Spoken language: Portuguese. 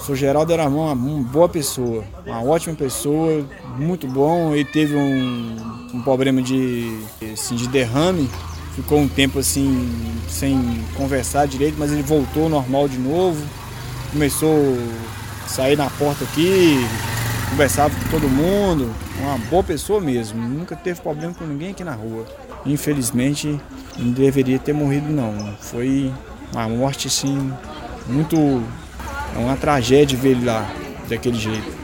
O Sr. Geraldo era uma boa pessoa, uma ótima pessoa, muito bom. Ele teve um problema de derrame, ficou um tempo assim sem conversar direito, mas ele voltou ao normal de novo. Começou a sair na porta aqui, conversava com todo mundo, uma boa pessoa mesmo, nunca teve problema com ninguém aqui na rua. Infelizmente, não deveria ter morrido não, foi uma morte assim, muito, é uma tragédia ver ele lá daquele jeito.